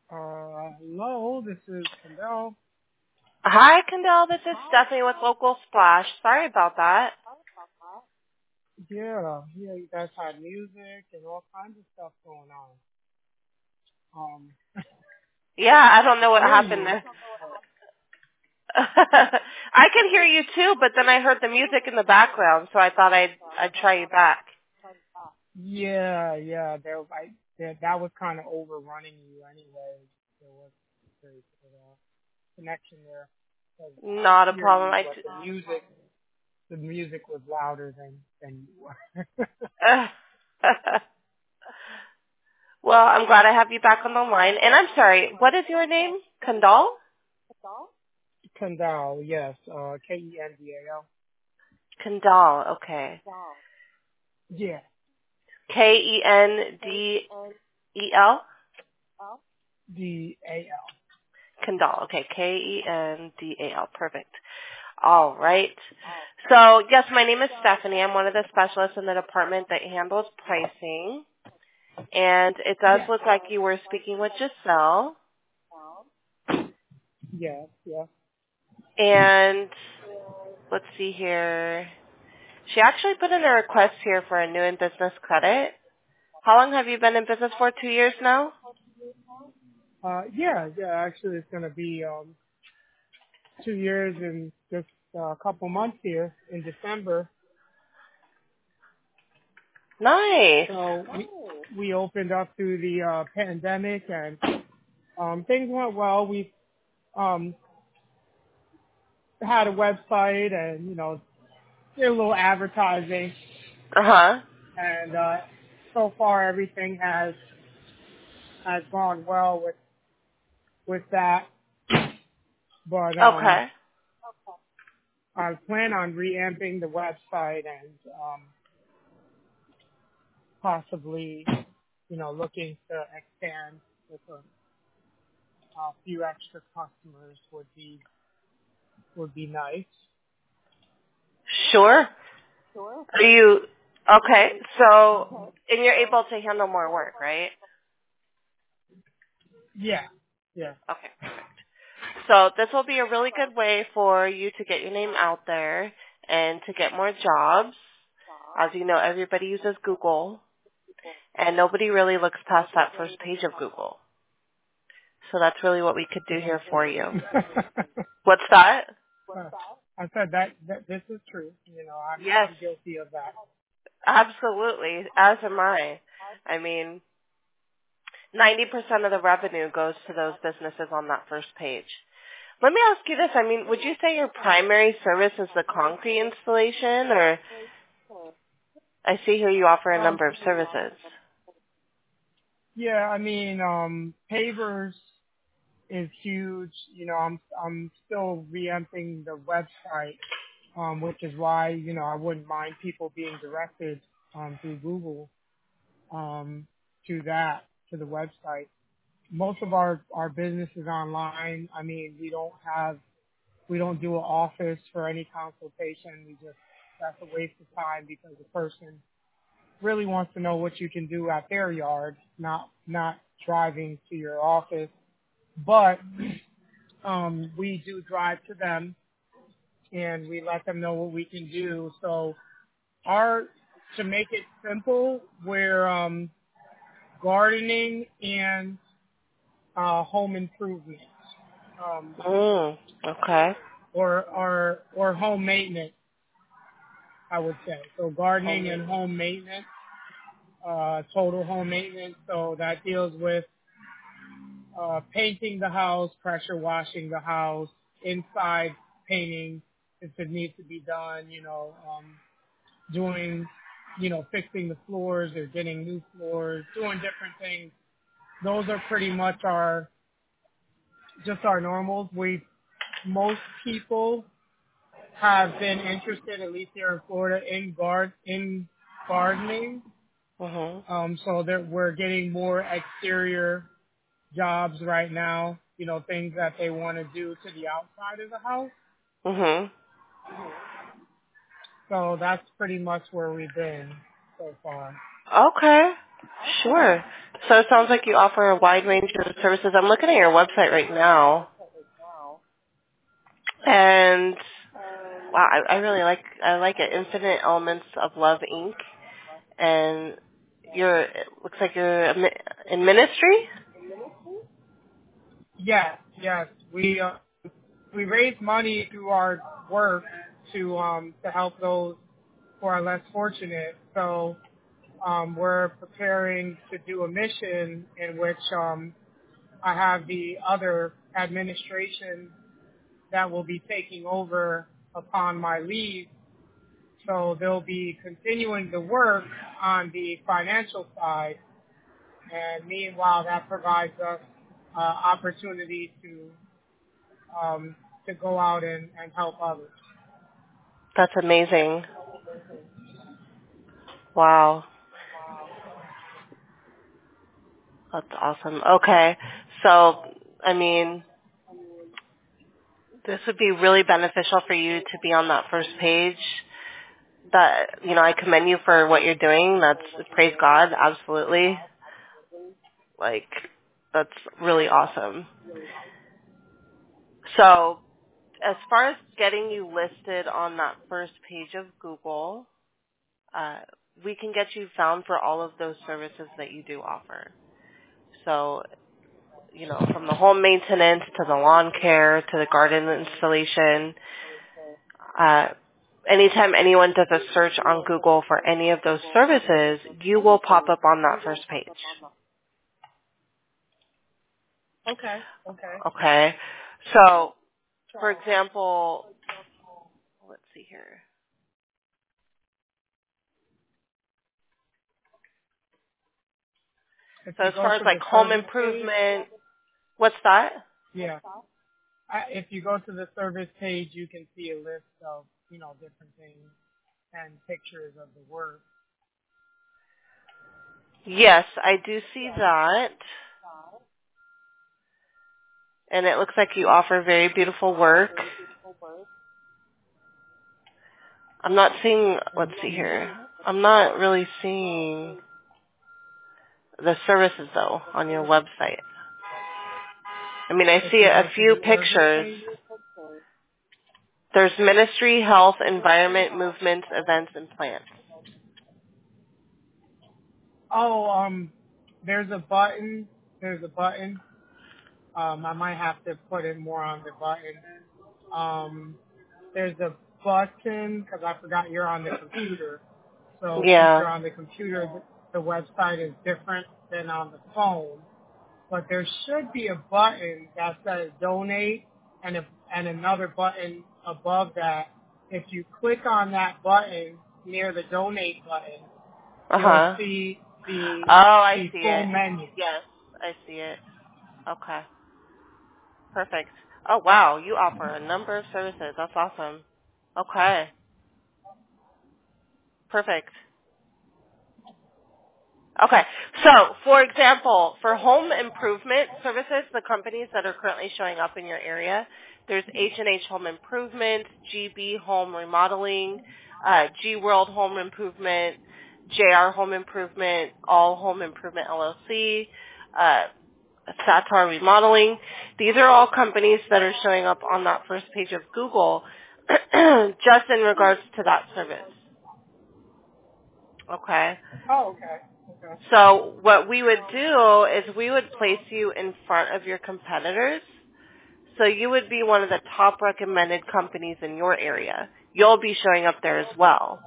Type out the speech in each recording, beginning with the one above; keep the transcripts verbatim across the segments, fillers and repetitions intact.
Uh, hello, this is Kendall. Hi, Kendall. This is Stephanie with Local Splash. Sorry about that. Yeah, yeah, you guys had music and all kinds of stuff going on. Um, Yeah, I don't know what hear happened you. there. I could hear you too, but then I heard the music in the background, so I thought I'd I'd try you back. Yeah, yeah, there, I, there, that was kind of overrunning you anyway. There was a very good uh, connection there. 'Cause I could Not a hear problem. you, I but t- the music, the music was louder than than you were. well, I'm glad I have you back on the line. And I'm sorry. What is your name? Kendall? Kendall, yes, uh, K E N D A L. Kendall. Okay. Yeah, K E N D E L. D A L. Kendall. Okay. K E N D A L. Perfect. All right. So, yes, my name is Stephanie. I'm one of the specialists in the department that handles pricing. And it does Yes, look like you were speaking with Giselle. yes, yes. And let's see here. She actually put in a request here for a new in business credit. How long have you been in business for? Two years now? Uh, yeah, yeah. Actually, it's gonna be um two years and just uh, a couple months here in December. Nice. So we we opened up through the uh, pandemic, and um, things went well. We um had a website, and you know did a little advertising, Uh-huh. and uh, so far everything has has gone well with with that. But um, Okay. I plan on reamping the website and um, possibly, you know, looking to expand with a, a few extra customers would be would be nice. Sure. Are you, okay, so, and you're able to handle more work, right? Yeah, yeah. Okay, perfect. So this will be a really good way for you to get your name out there and to get more jobs. As you know, everybody uses Google, and nobody really looks past that first page of Google. So that's really what we could do That's here for true. you. What's that? I said that, that this is true. You know, I'm Yes, I'm guilty of that. absolutely. As am I. I mean, ninety percent of the revenue goes to those businesses on that first page. Let me ask you this. I mean, would you say your primary service is the concrete installation, or I see here you offer a Um, number of services. yeah, I mean, um, pavers is huge. You know, I'm I'm still reamping the website, um, which is why you know I wouldn't mind people being directed um, through Google um, to that to the website. Most of our our business is online. I mean, we don't have we don't do an office for any consultation. We just that's a waste of time because the person really wants to know what you can do at their yard, not not driving to your office. But um, we do drive to them and we let them know what we can do. So our to make it simple, we're um, gardening and uh, home improvement, um, Mm, okay. or or or home maintenance, I would say. So gardening and Homemade. home maintenance, uh, total home maintenance. So that deals with uh, painting the house, pressure washing the house, inside painting if it needs to be done, you know, um, doing, you know, fixing the floors or getting new floors, doing different things. Those are pretty much our, just our normals. We, most people have been interested, at least here in Florida, in guard, in gardening. Mhm. Um, so that we're getting more exterior jobs right now, you know, things that they want to do to the outside of the house. Mhm. So that's pretty much where we've been so far. Okay. Sure. So it sounds like you offer a wide range of services. I'm looking at your website right now, and wow, I, I really like I like it. Infinite Elements of Love, Incorporated. And you're it looks like you're in ministry. Yes, yes. We uh, we raise money through our work to um to help those who are less fortunate. So um, we're preparing to do a mission in which um, I have the other administration that will be taking over upon my leave. So they'll be continuing the work on the financial side, and meanwhile that provides us uh, opportunity to um, to go out and, and help others. That's amazing. Wow. That's awesome. Okay. So, I mean, this would be really beneficial for you to be on that first page. That, you know, I commend you for what you're doing. That's, praise God, absolutely. Like, that's really awesome. So, as far as getting you listed on that first page of Google, uh, we can get you found for all of those services that you do offer. So, you know, from the home maintenance to the lawn care to the garden installation, uh, anytime anyone does a search on Google for any of those services, you will pop up on that first page. Okay. Okay. Okay. So, for example, let's see here. If So you as go far as to like the home service page, improvement, what's that? yeah. I, if you go to the service page, you can see a list of, you know, different things and pictures of the work. Yes, I do see that. And it looks like you offer very beautiful work. I'm not seeing, let's see here. I'm not really seeing the services though on your website. I mean, I If see you a go to few the service pictures. page, There's ministry, health, environment, movements, events, and plans. oh, um, there's a button. There's a button. Um, I might have to put it more on the button. Um, there's a button because I forgot you're on the computer. So since Yeah. you're on the computer, the, the website is different than on the phone. But there should be a button that says donate and a, and another button above that. If you click on that button near the donate button, you'll Uh-huh. see the Oh, I the see full it. menu. Yes, I see it. Okay. Perfect. Oh, wow. You offer a number of services. That's awesome. Okay. Perfect. Okay. So, for example, for home improvement services, the companies that are currently showing up in your area, there's H and H Home Improvement, G B Home Remodeling, uh, G World Home Improvement, J R Home Improvement, All Home Improvement L L C, uh, Satar Remodeling. These are all companies that are showing up on that first page of Google just in regards to that service. Okay. Oh, okay. Okay. So what we would do is we would place you in front of your competitors. So you would be one of the top recommended companies in your area. You'll be showing up there as well.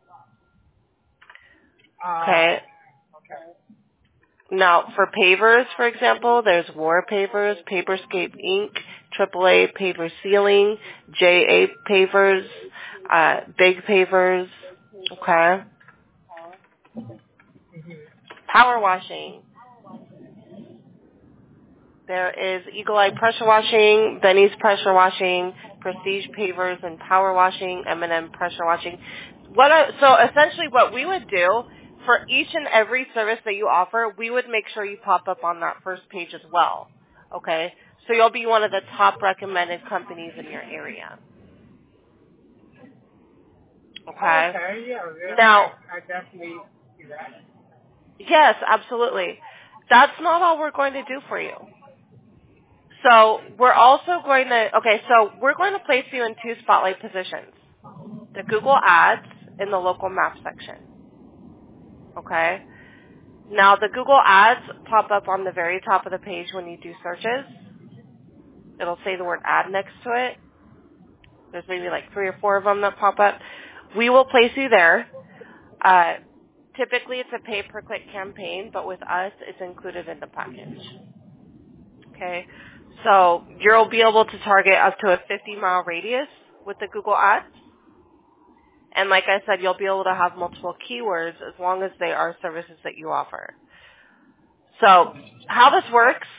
Ah, Okay. okay. Now, for pavers, for example, there's War Pavers, Paperscape Incorporated, triple A Paver Sealing, J A Pavers, uh, Big Pavers, okay? Mm-hmm. Power washing. There is Eagle Eye Pressure Washing, Benny's Pressure Washing, Prestige Pavers and Power Washing, M and M Pressure Washing. What are, so essentially what we would do for each and every service that you offer, we would make sure you pop up on that first page as well. Okay? So you'll be one of the top recommended companies in your area. Oh, Okay? okay. Yeah. Yeah. Now, I, I definitely see that. Yes, absolutely. That's not all we're going to do for you. So we're also going to, okay, so we're going to place you in two spotlight positions. The Google Ads in the local map section. Okay? Now the Google Ads pop up on the very top of the page when you do searches. It'll say the word ad next to it. There's maybe like three or four of them that pop up. We will place you there. Uh, typically it's a pay-per-click campaign, but with us it's included in the package. Okay? So you'll be able to target up to a fifty mile radius with the Google Ads. And like I said, you'll be able to have multiple keywords as long as they are services that you offer. So how this works,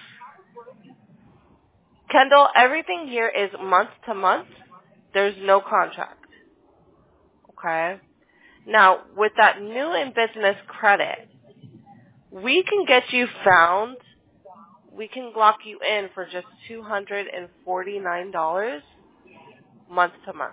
Kendall, everything here is month to month. There's no contract. Okay? Now, with that new in business credit, we can get you found. We can lock you in for just two hundred forty-nine dollars month to month.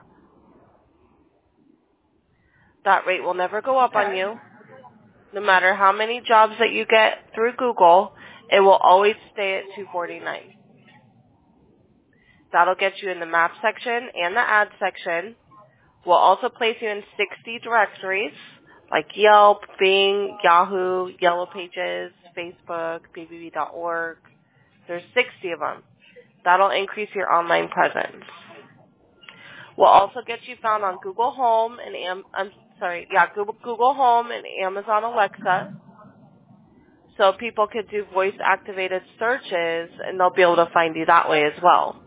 That rate will never go up on you. No matter how many jobs that you get through Google, it will always stay at two hundred forty-nine dollars. That'll get you in the map section and the ad section. We'll also place you in sixty directories like Yelp, Bing, Yahoo, Yellow Pages, Facebook, B B B dot org. There's sixty of them. That'll increase your online presence. We'll also get you found on Google Home and Am- I'm sorry, yeah, Google, Google Home and Amazon Alexa. So people could do voice activated searches and they'll be able to find you that way as well.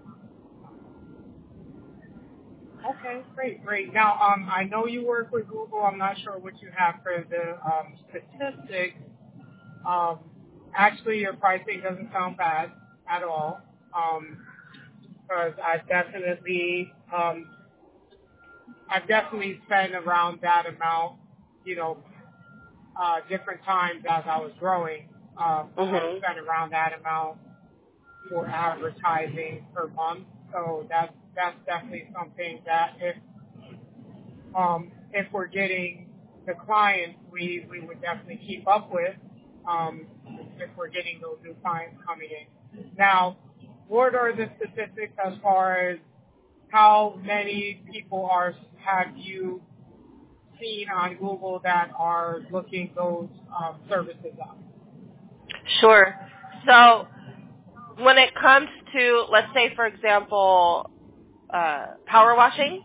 Okay, great, great. Now, um, I know you work with Google. I'm not sure what you have for the um, statistics. Um, actually, your pricing doesn't sound bad at all. Um, because I definitely, um, I definitely spent around that amount, you know, uh, different times as I was growing. Um, I Mhm. spent around that amount for advertising per month. So that's that's definitely something that if um, if we're getting the clients, we, we would definitely keep up with um, if we're getting those new clients coming in. Now, what are the statistics as far as how many people are have you seen on Google that are looking those um, services up? Sure. So when it comes to, let's say, for example, uh, power washing.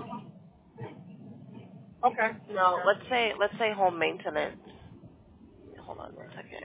Okay. No, Okay. let's say let's say home maintenance. Hold on one second.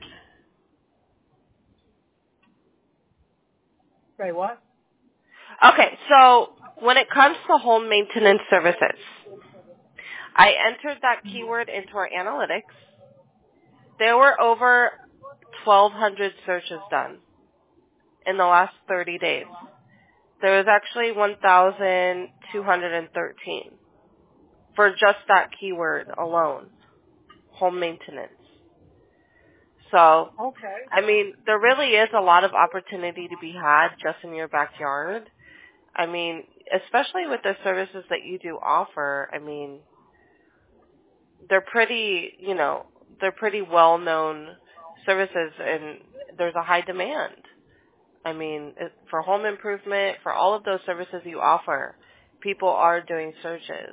Say what? Okay, so when it comes to home maintenance services, I entered that keyword into our analytics. There were over twelve hundred searches done in the last thirty days. There was actually one thousand two hundred thirteen for just that keyword alone, home maintenance. So, Okay. I mean, there really is a lot of opportunity to be had just in your backyard. I mean, especially with the services that you do offer, I mean, they're pretty, you know, they're pretty well-known services and there's a high demand. I mean, it, for home improvement, for all of those services you offer, people are doing searches.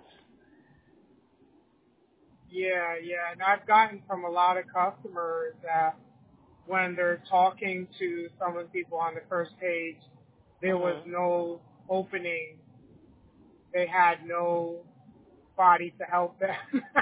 Yeah, yeah. And I've gotten from a lot of customers that when they're talking to some of the people on the first page, there was Mhm. no opening. They had no body to help them.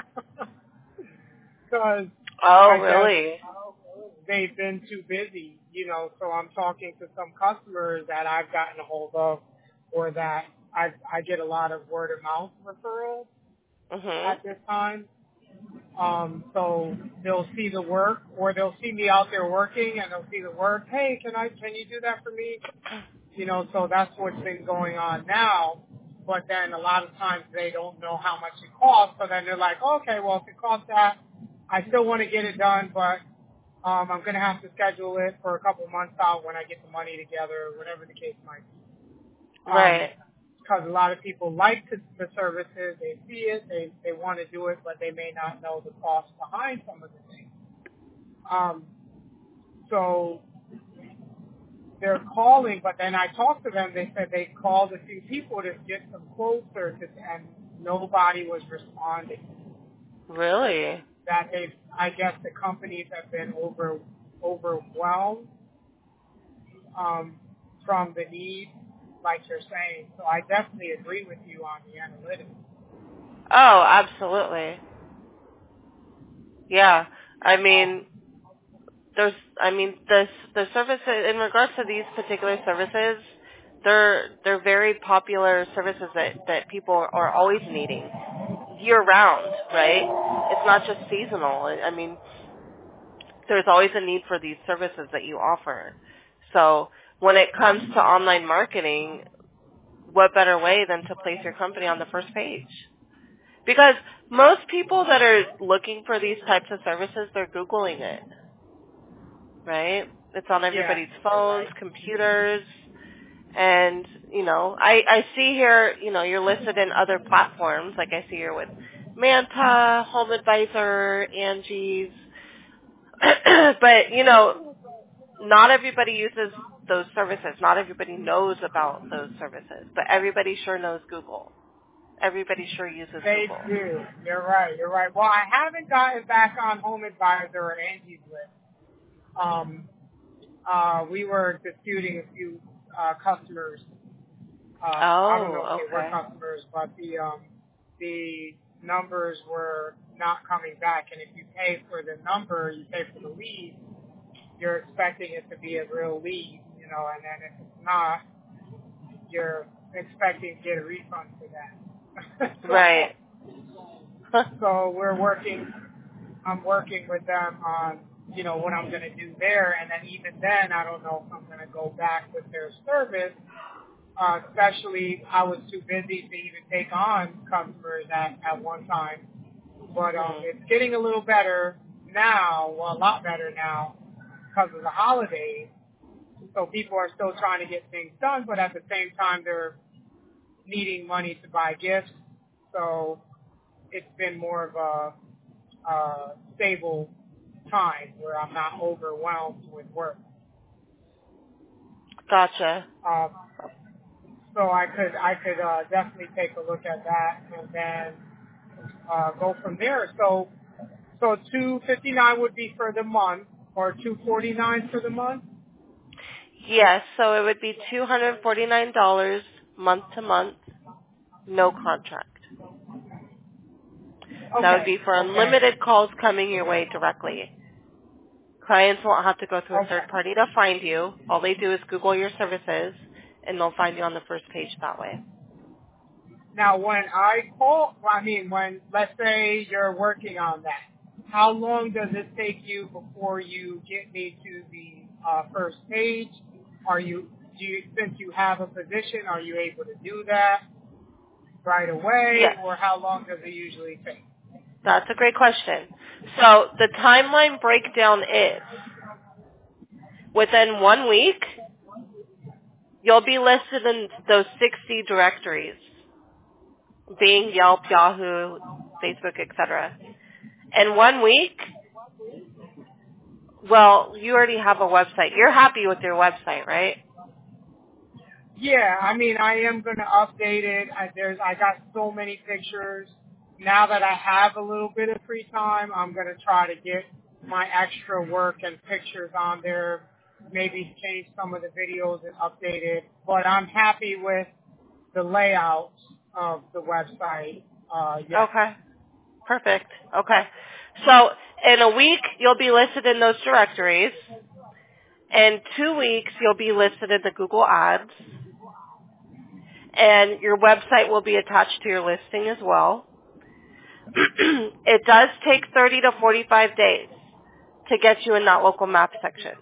Because Oh, I guess really? they've been too busy, you know, so I'm talking to some customers that I've gotten a hold of or that I, I get a lot of word of mouth referrals Mhm. at this time. Um, so they'll see the work, or they'll see me out there working, and they'll see the work. Hey, can I? Can you do that for me? You know, so that's what's been going on now. But then a lot of times they don't know how much it costs. So then they're like, okay, well, if it costs that, I still want to get it done, but um, I'm going to have to schedule it for a couple months out when I get the money together, or whatever the case might be. Um, Right. because a lot of people like the, the services, they see it, they they want to do it, but they may not know the cost behind some of the things. Um, so they're calling, but then I talked to them. They said they called a few people to get some quote searches, and nobody was responding. Really? That they, I guess, the companies have been over overwhelmed um, from the need, like you're saying. So I definitely agree with you on the analytics. Oh, absolutely. Yeah. I mean, there's, I mean, the the services in regards to these particular services, they're they're very popular services that that people are always needing year round, right? It's not just seasonal. I mean, there's always a need for these services that you offer. So when it comes to online marketing, what better way than to place your company on the first page? Because most people that are looking for these types of services, they're Googling it, right? It's on Yeah, everybody's you're phones, right. computers, and, you know, I, I see here, you know, you're listed in other platforms. Like I see you're with Manta, Home Advisor, Angie's. But, you know, not everybody uses those services. Not everybody knows about those services. But everybody sure knows Google. Everybody sure uses They Google. do. You're right. You're right. Well, I haven't gotten back on Home Advisor or Angie's List. Um, uh, we were disputing a few uh, customers. Uh, I don't know if Oh, they were okay. customers, but the um, the numbers were not coming back. And if you pay for the number, you pay for the lead, you're expecting it to be a real lead, you know. And then if it's not, you're expecting to get a refund for that. so, Right. so we're working. I'm working with them on, you know, what I'm going to do there. And then even then, I don't know if I'm going to go back with their service. Uh, especially, I was too busy to even take on customers at, at one time. But um, Mhm. it's getting a little better now, well, a lot better now because of the holidays. So people are still trying to get things done, but at the same time, they're needing money to buy gifts. So it's been more of a uh, stable time where I'm not overwhelmed with work. Gotcha. Um, so I could I could uh, definitely take a look at that and then uh, go from there. So so two fifty nine would be for the month or two forty nine for the month. Yes, so it would be two hundred forty-nine dollars month to month, no contract. That would Okay, be for okay, unlimited calls coming your way directly. Clients won't have to go through a okay. third party to find you. All they do is Google your services, and they'll find you on the first page that way. Now when I call, I mean when let's say you're working on that, how long does it take you before you get me to the uh, first page? Are you, do you, since you have a position, are you able to do that right away, Yes, or how long does it usually take? that's a great question. So the timeline breakdown is within one week, you'll be listed in those sixty directories, Bing, Yelp, Yahoo, Facebook, et cetera. In one week, well, you already have a website. You're happy with your website, right? Yeah, I mean, I am going to update it. I, there's, I got so many pictures. Now that I have a little bit of free time, I'm going to try to get my extra work and pictures on there. Maybe change some of the videos and update it. But I'm happy with the layout of the website. Uh, yeah. Okay. Perfect. Okay. So in a week, you'll be listed in those directories. In two weeks, you'll be listed in the Google Ads. And your website will be attached to your listing as well. It does take thirty to forty-five days to get you in that local map section.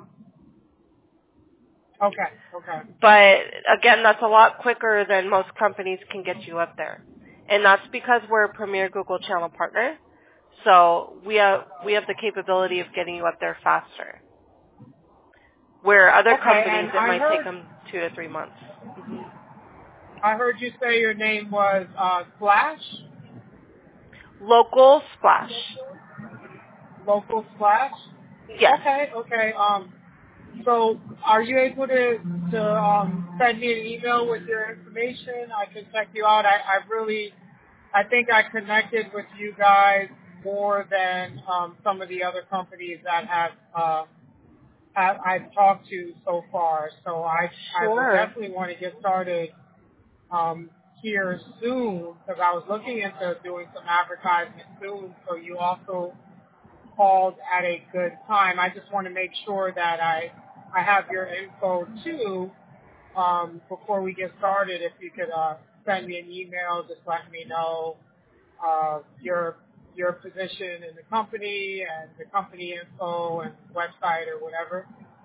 Okay. Okay. But again, that's a lot quicker than most companies can get you up there. And that's because we're a premier Google channel partner. So we have, we have the capability of getting you up there faster. Where other Okay. companies, And it I might take heard, them two to three months. hmm I heard you say your name was uh, Splash, Local Splash. Local Splash. Yes. Okay, okay. Um, so are you able to to um, send me an email with your information? I can check you out. I, I really, I think I connected with you guys more than um, some of the other companies that have, uh, have I've talked to so far. So I I will Sure. definitely want to get started um, here soon because I was looking into doing some advertisement soon. So you also called at a good time. I just want to make sure that I I have your info too um, before we get started. If you could uh, send me an email, just let me know uh, your your position in the company and the company info and website or whatever.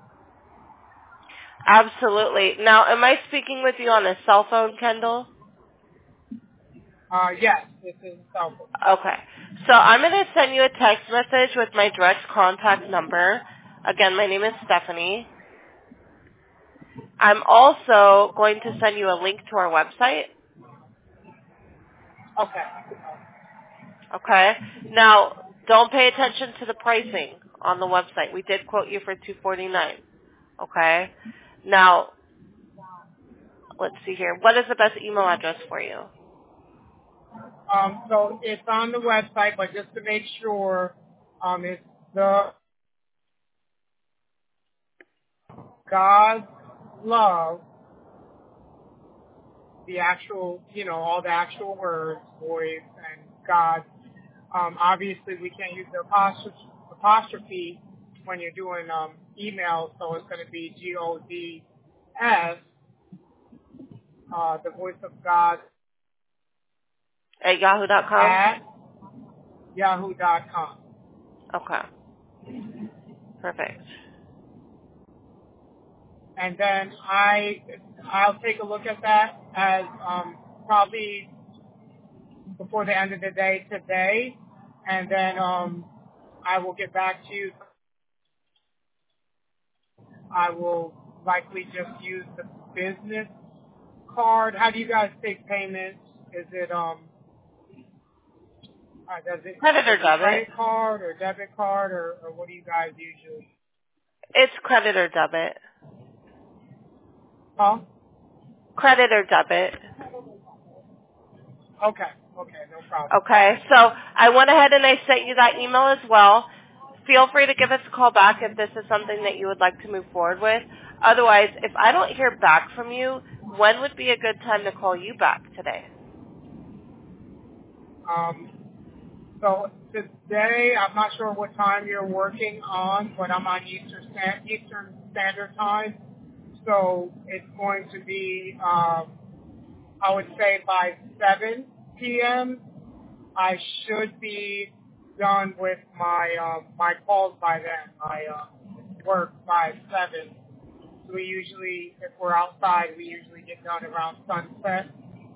Absolutely. Now, am I speaking with you on a cell phone, Kendall? Uh, yes, this is helpful. Okay. So I'm going to send you a text message with my direct contact number. Again, my name is Stephanie. I'm also going to send you a link to our website. Okay. Okay. Now, don't pay attention to the pricing on the website. We did quote you for two forty-nine. Okay. Now, let's see here. What is the best email address for you? Um, so it's on the website, but just to make sure, um, it's the God's love, the actual, you know, all the actual words, voice, and God. Um, obviously, we can't use the apostrophe, apostrophe when you're doing um, email, so it's going to be G O D S, uh, the voice of God, At yahoo dot com? at yahoo dot com. Okay. Perfect. And then I, I'll take a look at that as um, probably before the end of the day today, and then um, I will get back to you. I will likely just use the business card. How do you guys take payments? Is it um, uh, does it Credit or is it debit? credit card or debit card or, or what do you guys usually? It's credit or debit. Huh? Credit or debit. Okay, okay, no problem. Okay, so I went ahead and I sent you that email as well. Feel free to give us a call back if this is something that you would like to move forward with. Otherwise, if I don't hear back from you, when would be a good time to call you back today? Um, so today, I'm not sure what time you're working on, but I'm on Eastern Stan- Eastern Standard Time. So it's going to be, um, I would say by seven p.m. I should be done with my um, my calls by then. I uh, work by seven. So we usually, if we're outside, we usually get done around sunset.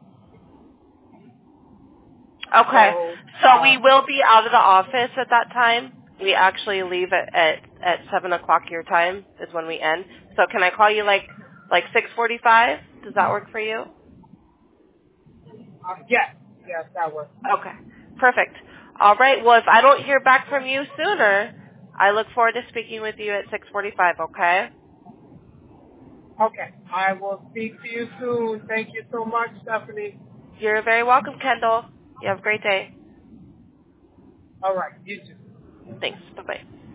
Okay, So so we um, will be out of the office at that time. We actually leave at, at, at seven o'clock your time is when we end. So can I call you like, like six forty-five? Does that work for you? uh, yes, yes, that works. Okay, perfect. All right. Well, if I don't hear back from you sooner, I look forward to speaking with you at six forty-five, okay? Okay, I will speak to you soon. Thank you so much, Stephanie. You're very welcome, Kendall. You have a great day. All right, you too. Thanks. Bye-bye.